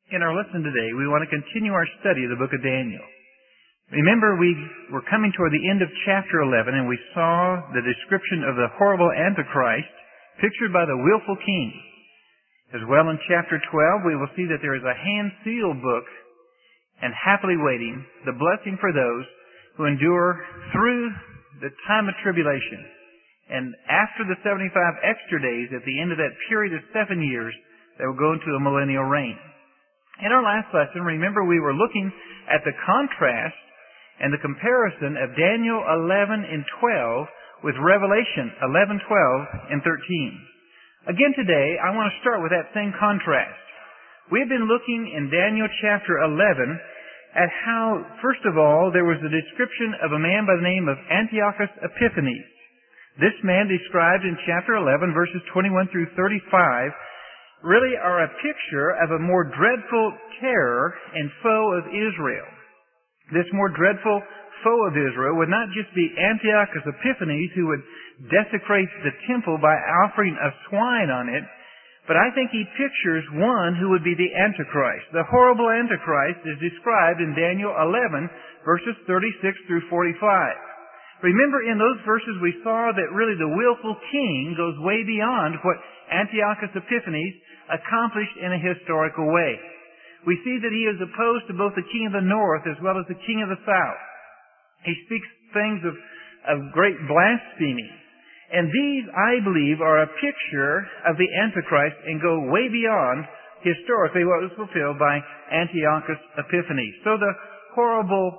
In our lesson today, we want to continue our study of the book of Daniel. Remember, we were coming toward the end of chapter 11, and we saw the description of the horrible Antichrist pictured by the willful king. As well, in chapter 12, we will see that there is a hand-sealed book and happily waiting, the blessing for those who endure through the time of tribulation. And after the 75 extra days, at the end of that period of 7 years, they will go into a millennial reign. In our last lesson, remember we were looking at the contrast and the comparison of Daniel 11 and 12 with Revelation 11, 12, and 13. Again today, I want to start with that same contrast. We've been looking in Daniel chapter 11 at how, first of all, there was a description of a man by the name of Antiochus Epiphanes. This man described in chapter 11, verses 21 through 35, really are a picture of a more dreadful terror and foe of Israel. This more dreadful foe of Israel would not just be Antiochus Epiphanes, who would desecrate the temple by offering a swine on it, but I think he pictures one who would be the Antichrist. The horrible Antichrist is described in Daniel 11, verses 36 through 45. Remember, in those verses we saw that really the willful king goes way beyond what Antiochus Epiphanes accomplished in a historical way. We see that he is opposed to both the king of the north as well as the king of the south. He speaks things of great blasphemy. And these, I believe, are a picture of the Antichrist and go way beyond historically what was fulfilled by Antiochus Epiphanes. So the horrible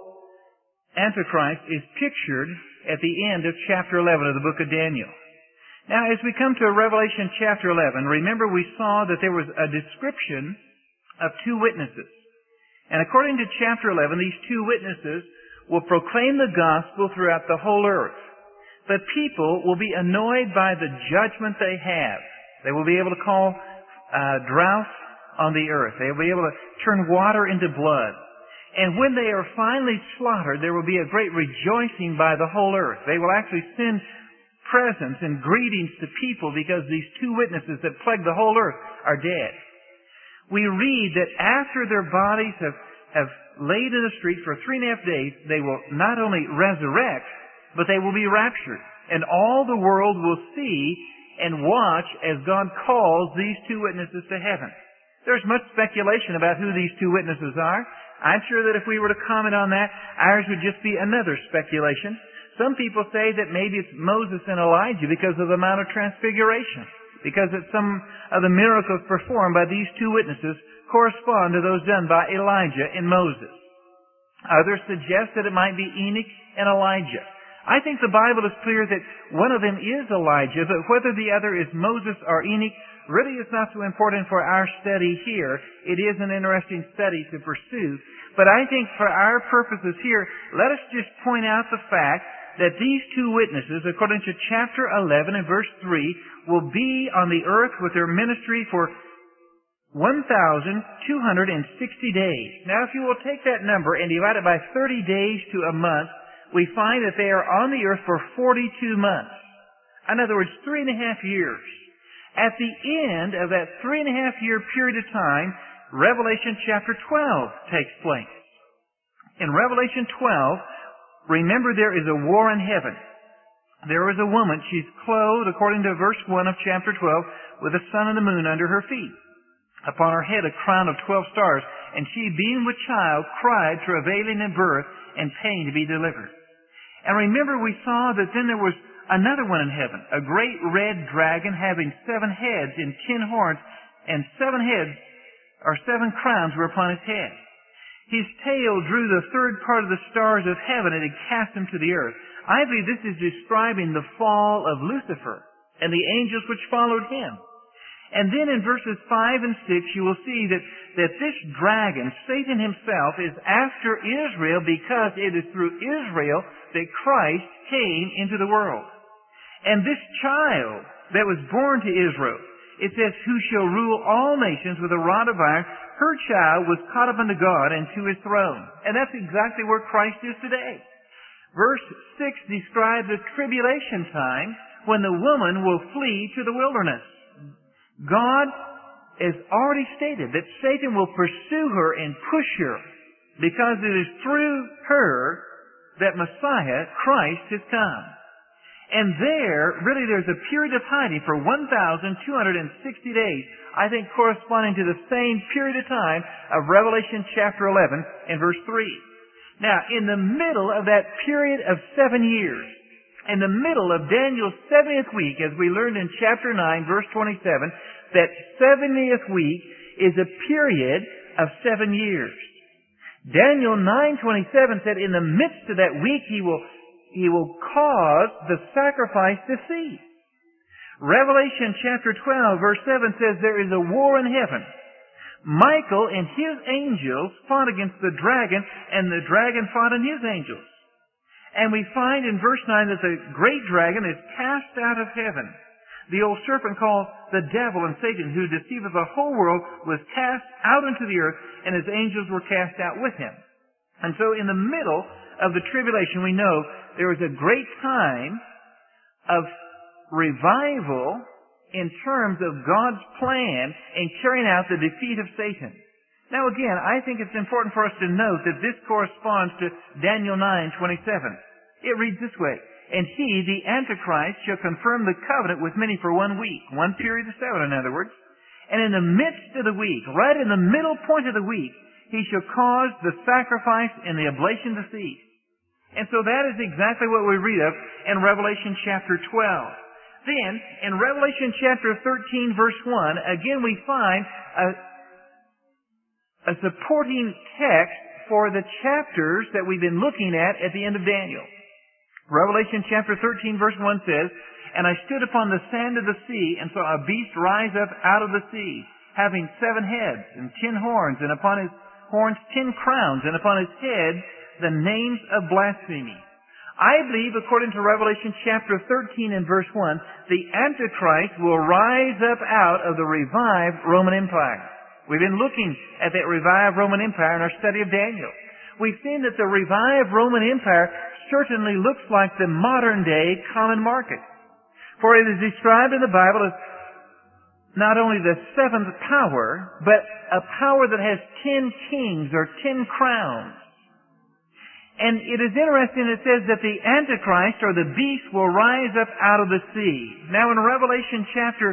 Antichrist is pictured at the end of chapter 11 of the book of Daniel. Now, as we come to Revelation chapter 11, remember we saw that there was a description of two witnesses. And according to chapter 11, these two witnesses will proclaim the gospel throughout the whole earth. But people will be annoyed by the judgment they have. They will be able to call drought on the earth. They will be able to turn water into blood. And when they are finally slaughtered, there will be a great rejoicing by the whole earth. They will actually send presents and greetings to people because these two witnesses that plague the whole earth are dead. We read that after their bodies have laid in the street for 3.5 days, they will not only resurrect, but they will be raptured. And all the world will see and watch as God calls these two witnesses to heaven. There's much speculation about who these two witnesses are. I'm sure that if we were to comment on that, ours would just be another speculation. Some people say that maybe it's Moses and Elijah because of the Mount of Transfiguration, because that some of the miracles performed by these two witnesses correspond to those done by Elijah and Moses. Others suggest that it might be Enoch and Elijah. I think the Bible is clear that one of them is Elijah, but whether the other is Moses or Enoch really is not so important for our study here. It is an interesting study to pursue. But I think for our purposes here, let us just point out the fact that these two witnesses, according to chapter 11 and verse 3, will be on the earth with their ministry for 1,260 days. Now, if you will take that number and divide it by 30 days to a month, we find that they are on the earth for 42 months. In other words, 3.5 years. At the end of that 3.5-year period of time, Revelation chapter 12 takes place. In Revelation 12, remember there is a war in heaven. There is a woman, she's clothed, according to verse 1 of chapter 12, with the sun and the moon under her feet. Upon her head a crown of 12 stars, and she, being with child, cried, travailing in birth, and pain to be delivered. And remember we saw that then there was another one in heaven, a great red dragon having 7 heads and 10 horns, and 7 heads or 7 crowns were upon his head. His tail drew the third part of the stars of heaven and had cast them to the earth. I believe this is describing the fall of Lucifer and the angels which followed him. And then in verses 5 and 6 you will see that this dragon, Satan himself, is after Israel because it is through Israel that Christ came into the world. And this child that was born to Israel, it says, who shall rule all nations with a rod of iron, her child was caught up unto God and to his throne. And that's exactly where Christ is today. Verse 6 describes the tribulation time when the woman will flee to the wilderness. God is already stated that Satan will pursue her and push her because it is through her that Messiah, Christ, has come. And there's a period of hiding for 1,260 days, I think corresponding to the same period of time of Revelation chapter 11 and verse 3. Now, in the middle of that period of 7 years, in the middle of Daniel's 70th week, as we learned in chapter 9, verse 27, that 70th week is a period of 7 years. Daniel 9:27 said, in the midst of that week he will cause the sacrifice to cease. Revelation chapter 12, verse 7 says, there is a war in heaven. Michael and his angels fought against the dragon, and the dragon fought and his angels. And we find in verse 9 that the great dragon is cast out of heaven. The old serpent called the devil and Satan, who deceiveth the whole world, was cast out into the earth, and his angels were cast out with him. And so in the middle of the tribulation, we know there is a great time of revival in terms of God's plan in carrying out the defeat of Satan. Now again, I think it's important for us to note that this corresponds to Daniel 9:27. It reads this way, and he, the Antichrist, shall confirm the covenant with many for 1 week, one period of 7 in other words, and in the midst of the week, right in the middle point of the week, he shall cause the sacrifice and the oblation to cease. And so that is exactly what we read of in Revelation chapter 12. Then, in Revelation chapter 13, verse 1, again we find a supporting text for the chapters that we've been looking at the end of Daniel. Revelation chapter 13, verse 1 says, and I stood upon the sand of the sea, and saw a beast rise up out of the sea, having 7 heads and 10 horns, and upon his horns 10 crowns, and upon his head the names of blasphemy. I believe, according to Revelation chapter 13 and verse 1, the Antichrist will rise up out of the revived Roman Empire. We've been looking at that revived Roman Empire in our study of Daniel. We've seen that the revived Roman Empire certainly looks like the modern day common market. For it is described in the Bible as not only the 7th power, but a power that has 10 kings or 10 crowns. And it is interesting, it says that the Antichrist or the beast will rise up out of the sea. Now in Revelation chapter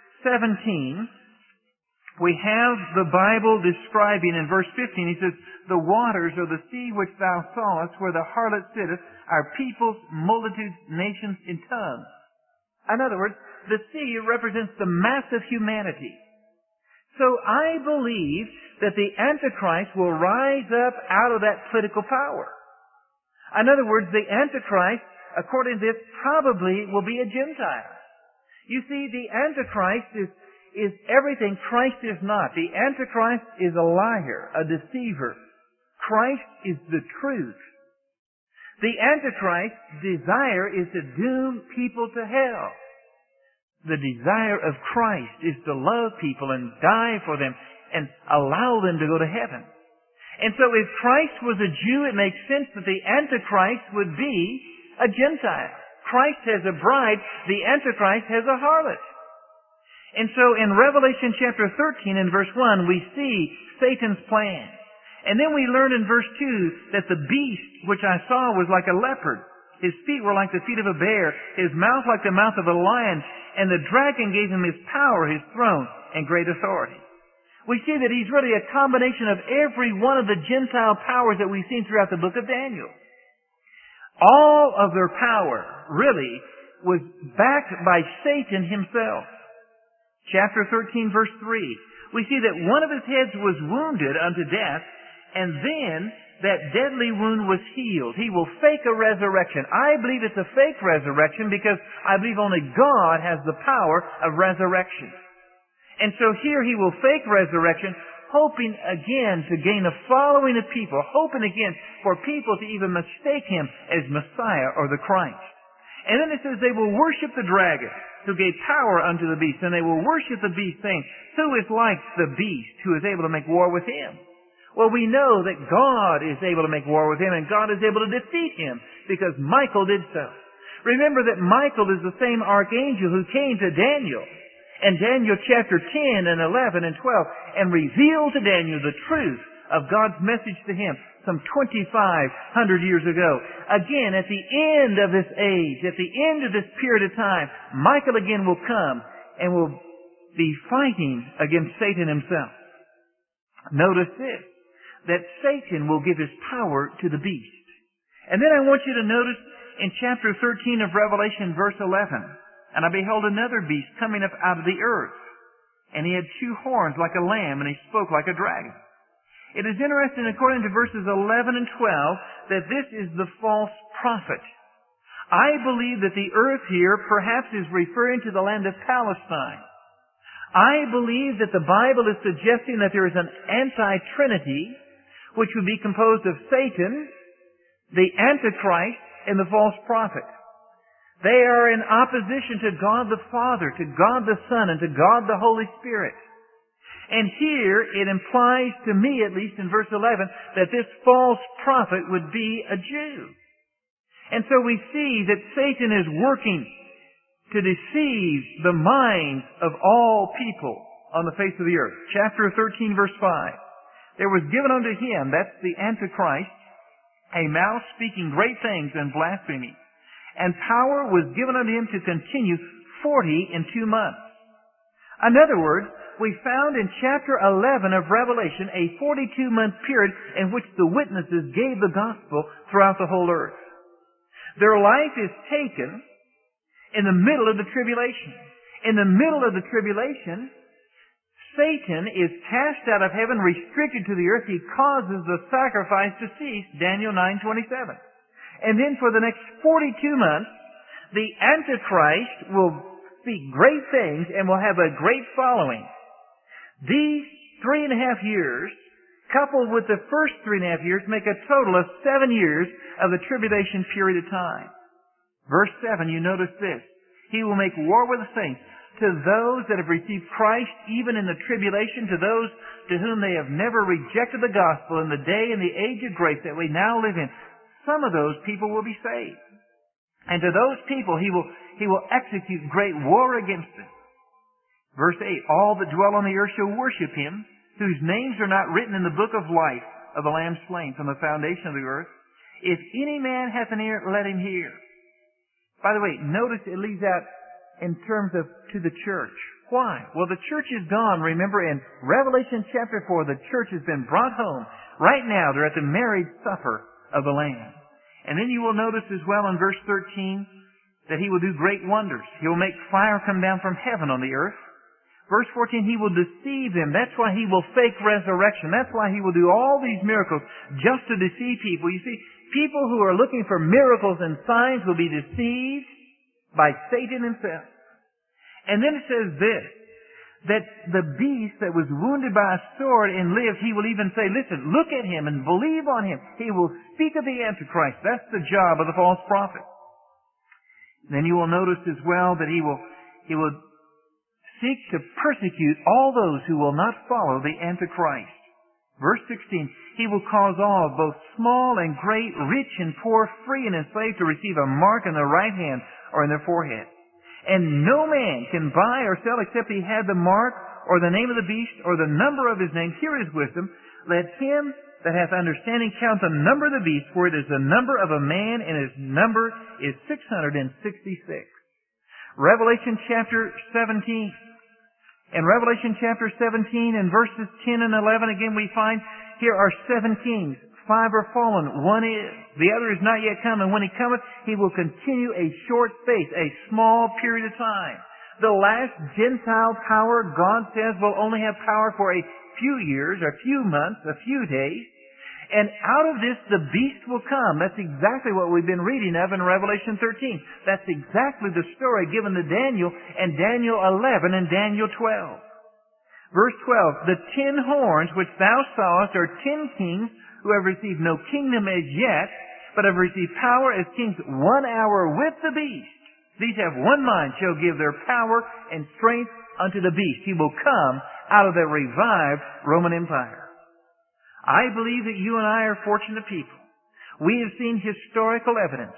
17, we have the Bible describing in verse 15, he says, the waters or the sea which thou sawest where the harlot sitteth are peoples, multitudes, nations, in tongues. In other words, the sea represents the mass of humanity. So I believe that the Antichrist will rise up out of that political power. In other words, the Antichrist, according to this, probably will be a Gentile. You see, the Antichrist is everything Christ is not. The Antichrist is a liar, a deceiver. Christ is the truth. The Antichrist's desire is to doom people to hell. The desire of Christ is to love people and die for them and allow them to go to heaven. And so if Christ was a Jew, it makes sense that the Antichrist would be a Gentile. Christ has a bride, the Antichrist has a harlot. And so in Revelation chapter 13 and verse 1, we see Satan's plan. And then we learn in verse 2 that the beast which I saw was like a leopard. His feet were like the feet of a bear, his mouth like the mouth of a lion, and the dragon gave him his power, his throne, and great authority. We see that he's really a combination of every one of the Gentile powers that we've seen throughout the book of Daniel. All of their power really was backed by Satan himself. Chapter 13, verse 3. We see that one of his heads was wounded unto death, and then that deadly wound was healed. He will fake a resurrection. I believe it's a fake resurrection because I believe only God has the power of resurrection. And so here he will fake resurrection, hoping again to gain a following of people, hoping again for people to even mistake him as Messiah or the Christ. And then it says they will worship the dragon who gave power unto the beast, and they will worship the beast, saying, who is like the beast who is able to make war with him? Well, we know that God is able to make war with him, and God is able to defeat him because Michael did so. Remember that Michael is the same archangel who came to Daniel And Daniel chapter 10 and 11 and 12, and revealed to Daniel the truth of God's message to him some 2,500 years ago. Again, at the end of this age, at the end of this period of time, Michael again will come and will be fighting against Satan himself. Notice this, that Satan will give his power to the beast. And then I want you to notice in chapter 13 of Revelation, verse 11, and I beheld another beast coming up out of the earth, and he had 2 horns like a lamb, and he spoke like a dragon. It is interesting, according to verses 11 and 12, that this is the false prophet. I believe that the earth here perhaps is referring to the land of Palestine. I believe that the Bible is suggesting that there is an anti-trinity, which would be composed of Satan, the Antichrist, and the false prophet. They are in opposition to God the Father, to God the Son, and to God the Holy Spirit. And here it implies to me, at least in verse 11, that this false prophet would be a Jew. And so we see that Satan is working to deceive the minds of all people on the face of the earth. Chapter 13, verse 5. There was given unto him, that's the Antichrist, a mouth speaking great things and blasphemy. And power was given unto him to continue 42 months. In other words, we found in chapter 11 of Revelation a 42-month period in which the witnesses gave the gospel throughout the whole earth. Their life is taken in the middle of the tribulation. In the middle of the tribulation, Satan is cast out of heaven, restricted to the earth. He causes the sacrifice to cease, Daniel 9:27. And then for the next 42 months, the Antichrist will speak great things and will have a great following. These 3.5 years, coupled with the first 3.5 years, make a total of 7 years of the tribulation period of time. Verse 7, you notice this. He will make war with the saints. To those that have received Christ, even in the tribulation, to those to whom they have never rejected the gospel in the day and the age of grace that we now live in, some of those people will be saved. And to those people he will execute great war against them. Verse 8, all that dwell on the earth shall worship him, whose names are not written in the book of life of the Lamb slain from the foundation of the earth. If any man hath an ear, let him hear. By the way, notice it leaves out in terms of to the church. Why? Well, the church is gone. Remember in Revelation chapter 4, the church has been brought home. Right now, they're at the marriage supper of the Lamb. And then you will notice as well in verse 13 that he will do great wonders. He will make fire come down from heaven on the earth. Verse 14, he will deceive them. That's why he will fake resurrection. That's why he will do all these miracles just to deceive people. You see, people who are looking for miracles and signs will be deceived by Satan himself. And then it says this, that the beast that was wounded by a sword and lived, he will even say, listen, look at him and believe on him. He will speak of the Antichrist. That's the job of the false prophet. Then you will notice as well that he will seek to persecute all those who will not follow the Antichrist. Verse 16, he will cause all, both small and great, rich and poor, free and enslaved, to receive a mark in their right hand or in their forehead. And no man can buy or sell except he had the mark or the name of the beast or the number of his name. Here is wisdom. Let him that hath understanding count the number of the beast, for it is the number of a man, and his number is 666. Revelation chapter 17. In Revelation chapter 17 and verses 10 and 11, again we find here are 7 kings. 5 are fallen, 1 is. The other is not yet come, and when he cometh, he will continue a short space, a small period of time. The last Gentile power, God says, will only have power for a few years, a few months, a few days. And out of this, the beast will come. That's exactly what we've been reading of in Revelation 13. That's exactly the story given to Daniel in Daniel 11 and Daniel 12. Verse 12, the 10 horns which thou sawest are 10 kings who have received no kingdom as yet, but have received power as kings 1 hour with the beast. These have one mind, shall give their power and strength unto the beast. He will come out of the revived Roman Empire. I believe that you and I are fortunate people. We have seen historical evidence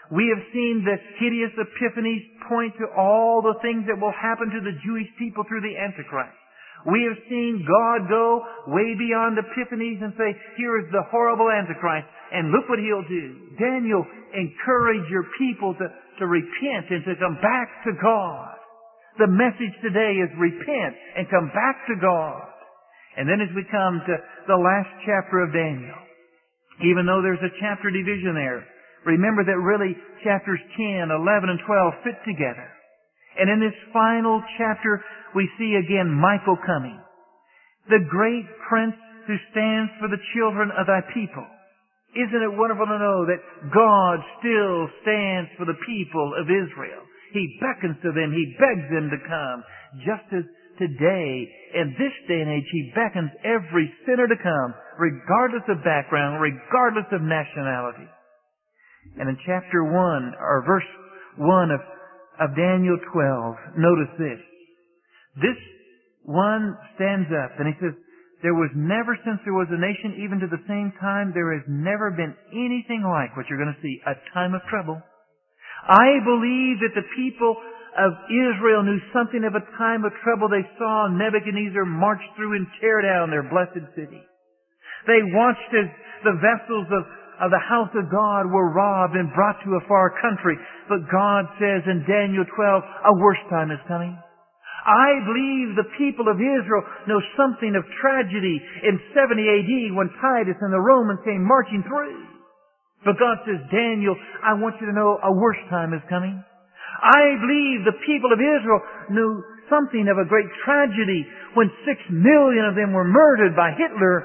We have seen the hideous epiphanies point to all the things that will happen to the Jewish people through the Antichrist. We have seen God go way beyond epiphanies and say, here is the horrible Antichrist, and look what he'll do. Daniel, encourage your people to repent and to come back to God. The message today is repent and come back to God. And then as we come to the last chapter of Daniel, even though there's a chapter division there, remember that really chapters 10, 11, and 12 fit together. And in this final chapter, we see again Michael coming, the great prince who stands for the children of thy people. Isn't it wonderful to know that God still stands for the people of Israel? He beckons to them. He begs them to come. Just as today, in this day and age, He beckons every sinner to come, regardless of background, regardless of nationality. And in chapter 1, or verse 1 of Daniel 12, notice this. This one stands up and he says, there was never, since there was a nation, even to the same time, there has never been anything like what you're going to see, a time of trouble. I believe that the people of Israel knew something of a time of trouble. They saw Nebuchadnezzar march through and tear down their blessed city. They watched as the vessels of the house of God were robbed and brought to a far country. But God says in Daniel 12, a worse time is coming. I believe the people of Israel know something of tragedy in 70 AD when Titus and the Romans came marching through. But God says, Daniel, I want you to know a worse time is coming. I believe the people of Israel knew something of a great tragedy when 6 million of them were murdered by Hitler.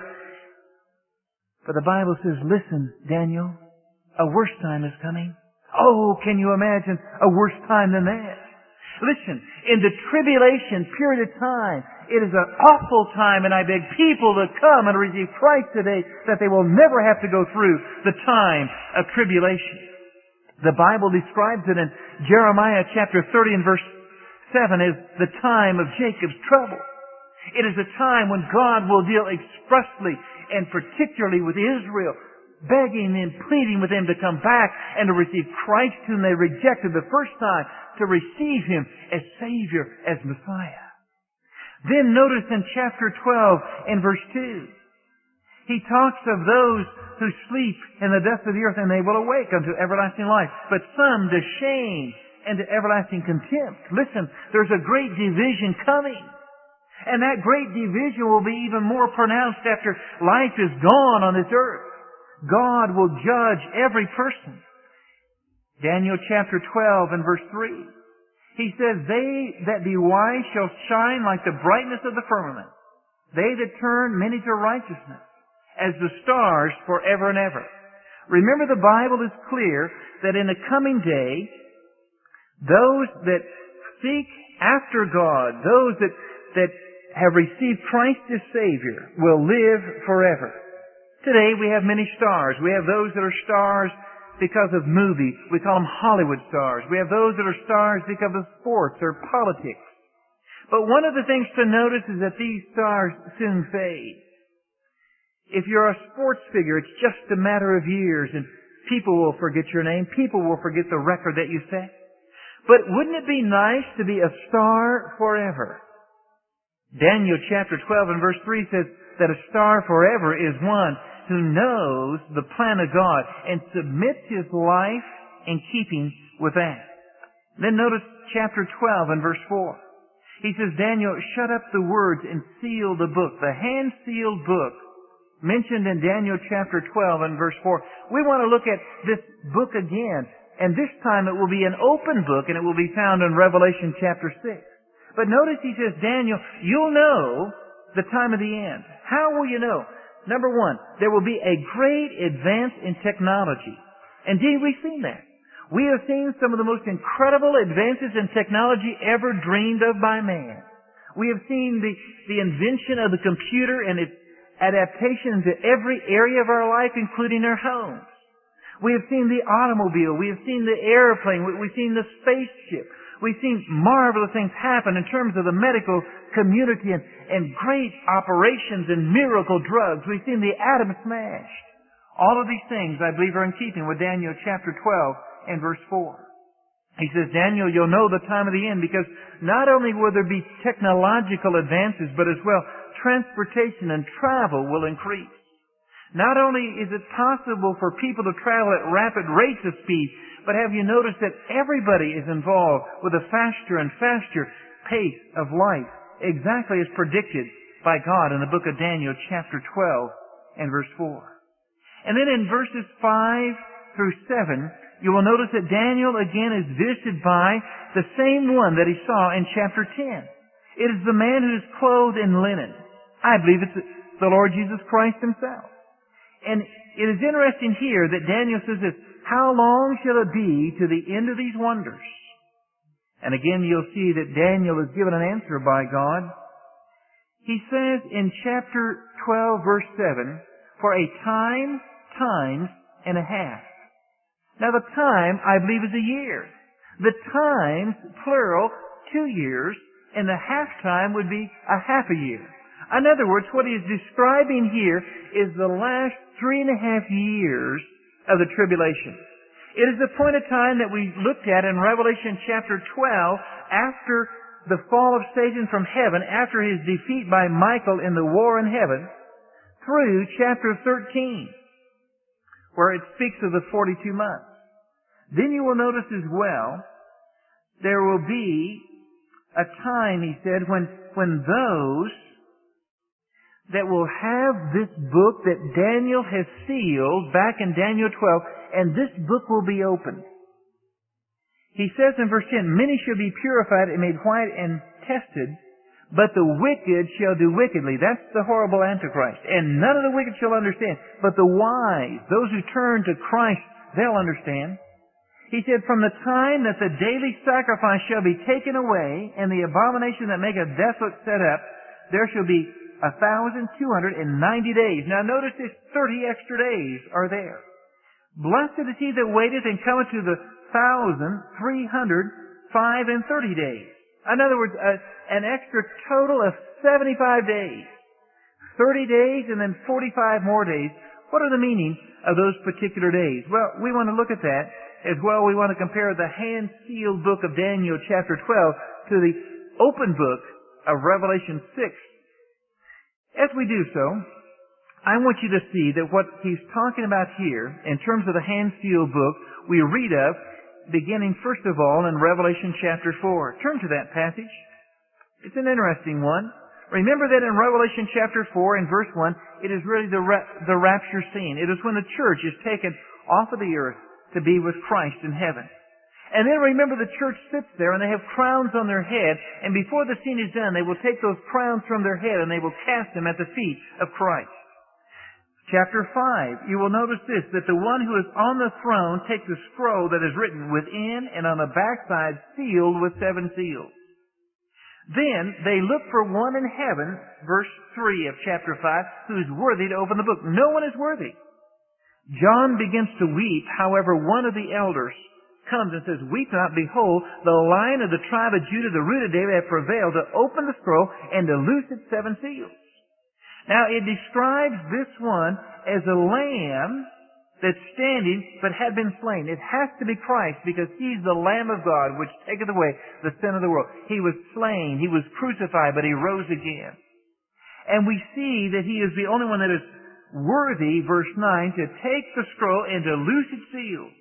For the Bible says, listen, Daniel, a worse time is coming. Oh, can you imagine a worse time than that? Listen, in the tribulation period of time, it is an awful time, and I beg people to come and receive Christ today that they will never have to go through the time of tribulation. The Bible describes it in Jeremiah chapter 30 and verse 7 as the time of Jacob's trouble. It is a time when God will deal expressly and particularly with Israel, begging and pleading with them to come back and to receive Christ whom they rejected the first time, to receive Him as Savior, as Messiah. Then notice in chapter 12 and verse 2, He talks of those who sleep in the dust of the earth, and they will awake unto everlasting life, but some to shame and to everlasting contempt. Listen, there's a great division coming. And that great division will be even more pronounced after life is gone on this earth. God will judge every person. Daniel chapter 12 and verse 3. He says, they that be wise shall shine like the brightness of the firmament. They that turn many to righteousness, as the stars forever and ever. Remember, the Bible is clear that in the coming day, those that seek after God, those that have received Christ as Savior, will live forever. Today we have many stars. We have those that are stars because of movies. We call them Hollywood stars. We have those that are stars because of sports or politics. But one of the things to notice is that these stars soon fade. If you're a sports figure, it's just a matter of years and people will forget your name. People will forget the record that you set. But wouldn't it be nice to be a star forever? Daniel chapter 12 and verse 3 says that a star forever is one who knows the plan of God and submits his life in keeping with that. Then notice chapter 12 and verse 4. He says, Daniel, shut up the words and seal the book. The hand-sealed book mentioned in Daniel chapter 12 and verse 4. We want to look at this book again. And this time it will be an open book and it will be found in Revelation chapter 6. But notice he says, Daniel, you'll know the time of the end. How will you know? Number one, there will be a great advance in technology. Indeed, we've seen that. We have seen some of the most incredible advances in technology ever dreamed of by man. We have seen the invention of the computer and its adaptation to every area of our life, including our homes. We have seen the automobile. We have seen the airplane. We've seen the spaceship. We've seen marvelous things happen in terms of the medical community and great operations and miracle drugs. We've seen the atom smashed. All of these things, I believe, are in keeping with Daniel chapter 12 and verse 4. He says, Daniel, you'll know the time of the end because not only will there be technological advances, but as well, transportation and travel will increase. Not only is it possible for people to travel at rapid rates of speed, but have you noticed that everybody is involved with a faster and faster pace of life, exactly as predicted by God in the book of Daniel, chapter 12 and verse 4. And then in verses 5 through 7, you will notice that Daniel again is visited by the same one that he saw in chapter 10. It is the man who is clothed in linen. I believe it's the Lord Jesus Christ himself. And it is interesting here that Daniel says this, how long shall it be to the end of these wonders? And again, you'll see that Daniel is given an answer by God. He says in chapter 12, verse 7, for a time, times, and a half. Now the time, I believe, is a year. The times, plural, 2 years, and the half time would be a half a year. In other words, what he is describing here is the last 3.5 years of the tribulation. It is the point of time that we looked at in Revelation chapter 12 after the fall of Satan from heaven, after his defeat by Michael in the war in heaven, through chapter 13, where it speaks of the 42 months. Then you will notice as well, there will be a time, he said, when those that will have this book that Daniel has sealed back in Daniel 12, and this book will be opened. He says in verse 10, many shall be purified and made white and tested, but the wicked shall do wickedly. That's the horrible Antichrist. And none of the wicked shall understand, but the wise, those who turn to Christ, they'll understand. He said, from the time that the daily sacrifice shall be taken away, and the abomination that maketh desolate set up, there shall be 1,290 days. Now notice this, 30 extra days are there. Blessed is he that waiteth and cometh to the 1,330 days. In other words, an extra total of 75 days. 30 days and then 45 more days. What are the meaning of those particular days? Well, we want to look at that. As well, we want to compare the hand-sealed book of Daniel chapter 12 to the open book of Revelation 6. As we do so, I want you to see that what he's talking about here, in terms of the hand-sealed book, we read of, beginning first of all in Revelation chapter 4. Turn to that passage. It's an interesting one. Remember that in Revelation chapter 4 and verse 1, it is really the rapture scene. It is when the church is taken off of the earth to be with Christ in heaven. And then remember the church sits there and they have crowns on their head, and before the scene is done, they will take those crowns from their head and they will cast them at the feet of Christ. Chapter 5, you will notice this, that the one who is on the throne takes a scroll that is written within and on the backside sealed with 7 seals. Then they look for one in heaven, verse 3 of chapter 5, who is worthy to open the book. No one is worthy. John begins to weep. However, one of the elders comes and says, weep not, behold, the Lion of the tribe of Judah, the root of David, hath prevailed to open the scroll and to loose its 7 seals. Now, it describes this one as a lamb that's standing but had been slain. It has to be Christ because he's the Lamb of God which taketh away the sin of the world. He was slain, he was crucified, but he rose again. And we see that he is the only one that is worthy, verse 9, to take the scroll and to loose its seals.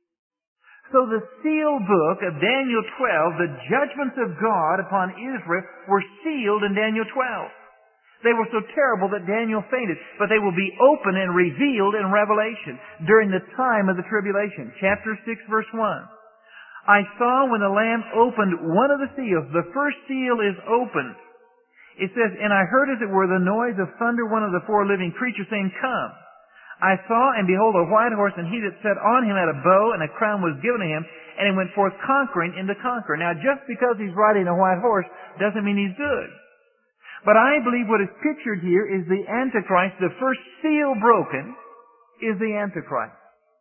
So the sealed book of Daniel 12, the judgments of God upon Israel, were sealed in Daniel 12. They were so terrible that Daniel fainted, but they will be open and revealed in Revelation during the time of the tribulation. Chapter 6, verse 1. I saw when the Lamb opened one of the seals, the first seal is opened. It says, and I heard as it were the noise of thunder, one of the 4 living creatures saying, come. I saw, and behold, a white horse, and he that sat on him had a bow, and a crown was given to him, and he went forth conquering and to conquer. Now, just because he's riding a white horse doesn't mean he's good. But I believe what is pictured here is the Antichrist. The first seal broken is the Antichrist.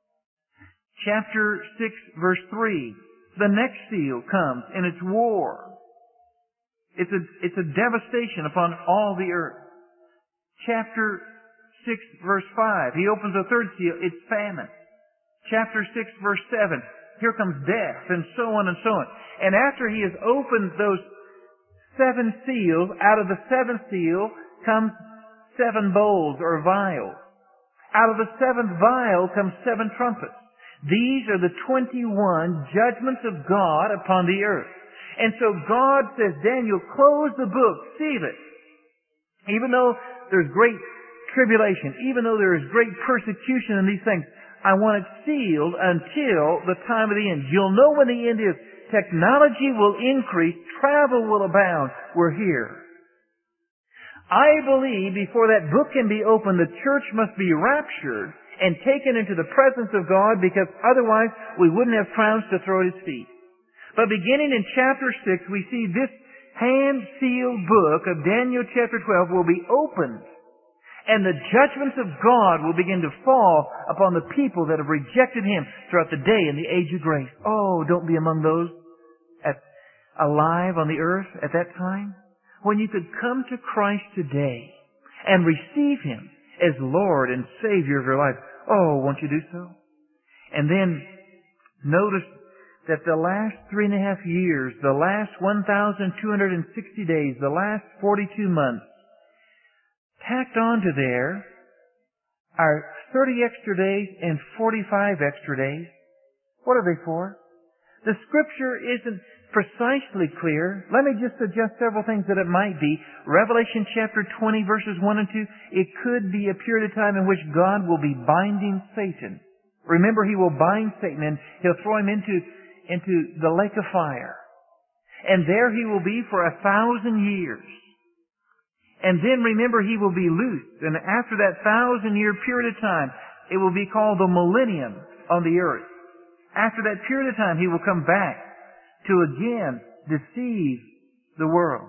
Chapter 6, verse 3. The next seal comes, and it's war. It's a devastation upon all the earth. Chapter 6, verse 5. He opens a third seal. It's famine. Chapter 6, verse 7. here comes death, and so on and so on. And after he has opened those 7 seals, out of the 7th seal comes 7 bowls or vials. Out of the 7th vial comes 7 trumpets. These are the 21 judgments of God upon the earth. And so God says, Daniel, close the book, seal it. Even though there's great tribulation, even though there is great persecution in these things, I want it sealed until the time of the end. You'll know when the end is. Technology will increase, travel will abound. We're here. I believe before that book can be opened, the church must be raptured and taken into the presence of God, because otherwise we wouldn't have crowns to throw at His feet. But beginning in chapter 6, we see this hand-sealed book of Daniel chapter 12 will be opened, and the judgments of God will begin to fall upon the people that have rejected Him throughout the day and the age of grace. Oh, don't be among those alive on the earth at that time, when you could come to Christ today and receive Him as Lord and Savior of your life. Oh, won't you do so? And then notice that the last 3.5 years, the last 1,260 days, the last 42 months, tacked onto there are 30 extra days and 45 extra days. What are they for? The Scripture isn't precisely clear. Let me just suggest several things that it might be. Revelation chapter 20 verses 1 and 2. It could be a period of time in which God will be binding Satan. Remember, He will bind Satan and He'll throw him into the lake of fire. And there he will be for 1,000 years. And then remember, he will be loosed. And after that 1,000-year period of time, it will be called the millennium on the earth. After that period of time, he will come back to again deceive the world.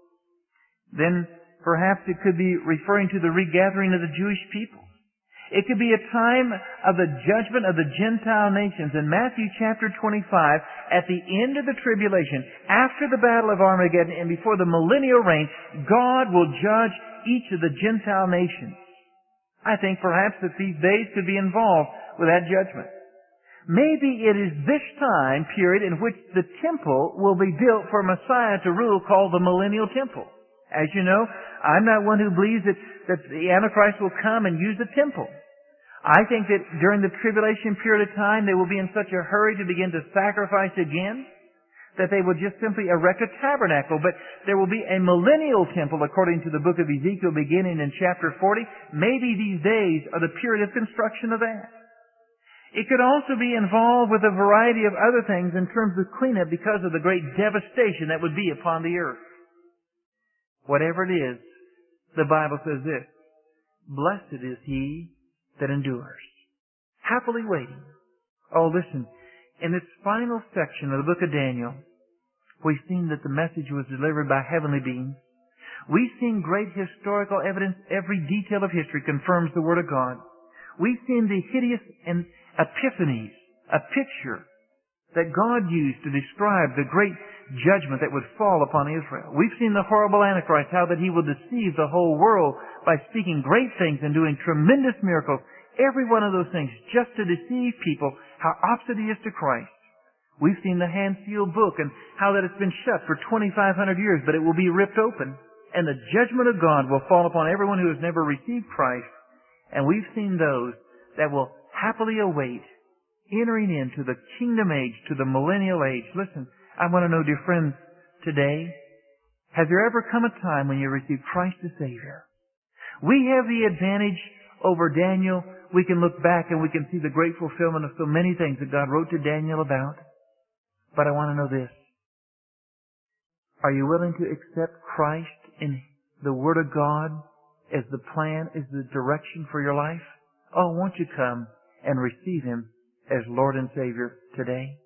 Then perhaps it could be referring to the regathering of the Jewish people. It could be a time of the judgment of the Gentile nations. In Matthew chapter 25, at the end of the tribulation, after the battle of Armageddon and before the millennial reign, God will judge each of the Gentile nations. I think perhaps that these days could be involved with that judgment. Maybe it is this time period in which the temple will be built for Messiah to rule, called the millennial temple. As you know, I'm not one who believes that the Antichrist will come and use the temple. I think that during the tribulation period of time, they will be in such a hurry to begin to sacrifice again that they will just simply erect a tabernacle. But there will be a millennial temple, according to the book of Ezekiel, beginning in chapter 40. Maybe these days are the period of construction of that. It could also be involved with a variety of other things in terms of cleanup because of the great devastation that would be upon the earth. Whatever it is, the Bible says this: blessed is he that endures, happily waiting. Oh, listen, in this final section of the book of Daniel, we've seen that the message was delivered by heavenly beings. We've seen great historical evidence. Every detail of history confirms the Word of God. We've seen the hideous and epiphanies, a picture that God used to describe the great judgment that would fall upon Israel. We've seen the horrible Antichrist, how that he will deceive the whole world by speaking great things and doing tremendous miracles. Every one of those things just to deceive people, how opposite he is to Christ. We've seen the hand-sealed book and how that it's been shut for 2,500 years, but it will be ripped open. And the judgment of God will fall upon everyone who has never received Christ. And we've seen those that will happily await entering into the kingdom age, to the millennial age. Listen, I want to know, dear friends, today, has there ever come a time when you received Christ as Savior? We have the advantage over Daniel. We can look back and we can see the great fulfillment of so many things that God wrote to Daniel about. But I want to know this: are you willing to accept Christ in the Word of God as the plan, as the direction for your life? Oh, won't you come and receive Him as Lord and Savior today?